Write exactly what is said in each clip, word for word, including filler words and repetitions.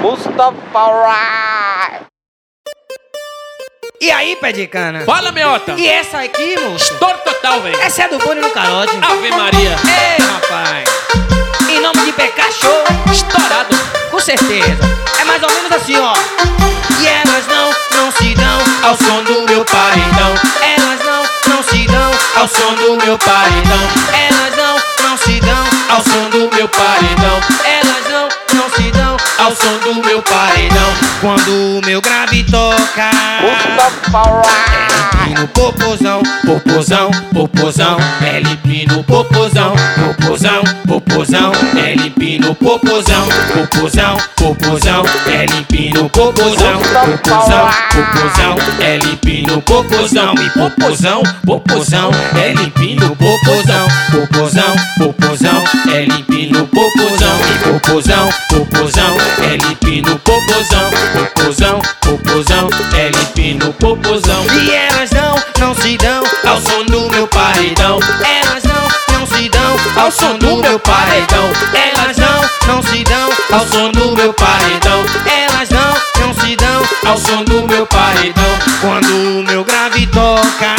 Mustafa. E aí, pé de cana? Fala, meota! E essa aqui, moço? Estouro total, velho! Essa é do Boni no Carote. Ave Maria! Ei, rapaz! Em nome de P K Show, Estourado! com certeza. É mais ou menos assim, ó. E elas não, não se dão Ao som do meu paredão, Elas não, não se dão ao som do meu paredão, Elas não, não se dão ao som do meu paredão, Elas não, não se dão ao som do meu paredão. Quando o meu grave toca Mustafa. e no popozão, Popozão, popozão, L P no popozão, popozão, popozão, L P no popozão, popozão, popozão, L P no popozão, popozão, popozão, L P no popozão e popozão, popozão, L P no popozão, popozão, popozão, L P no popozão e popozão, popozão, L P no popozão, popozão, popozão, L P no popozão. e elas não, não se dão Ao som do meu paredão, Elas não, não se dão ao som do meu paredão, Elas não, não se dão ao som do meu paredão, Elas não, não se dão ao som do meu paredão. Quando o meu grave toca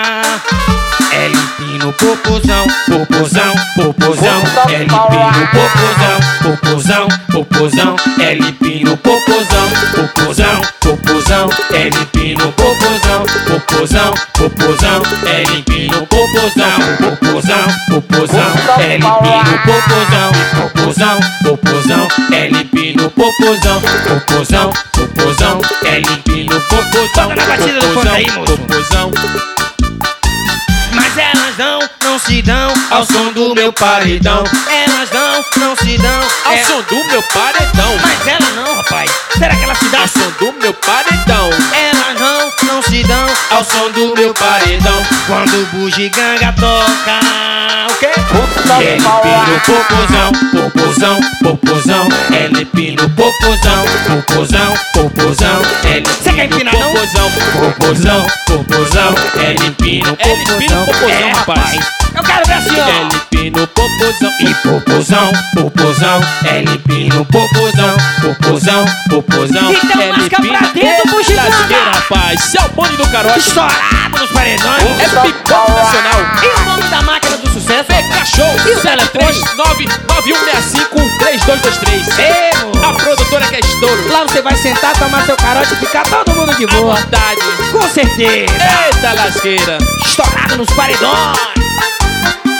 L P no popozão, Popozão, popozão, L P no popozão, popozão, popozão, L P no popozão, popozão, popozão, L P no popozão, popozão, popozão, L P no popozão, popozão, popozão, L P no popozão, popozão, popozão, L P no popozão, popozão, popozão, L P no popozão, Toca na batida do fone aí, moço. popozão. Mas elas não, não se dão Ao som do meu paredão, Elas não, não se dão ao É- som do meu paredão, Mas ela não, rapaz. Será que ela se dá? ao som do meu paredão, Elas não, não se dão ao som do meu paredão. Quando o bugiganga toca. O quê? L P no popozão, popozão, popozão, L P no popozão, popozão, popozão, L P Você quer no empinar, não? popozão, popozão, popozão, L P no popozão, É, rapaz. Eu quero ver assim, ó. L P no popozão e popozão, popozão, L P no popozão, popozão, popozão, Então L lasca P pra no dentro, bugiganga. lasqueira, rapaz. Esse é o Boni do Carote, Estourado nos paredões. é pipoca nacional. E o nome da máquina do sucesso? P K Show E o sete três nove nove um seis cinco três dois dois três. Ei, A moço. produtora que é estouro. Lá você vai sentar, tomar seu carote e ficar todo mundo de À boa. vontade. Com certeza. Eita lasqueira. Estourado nos paredões.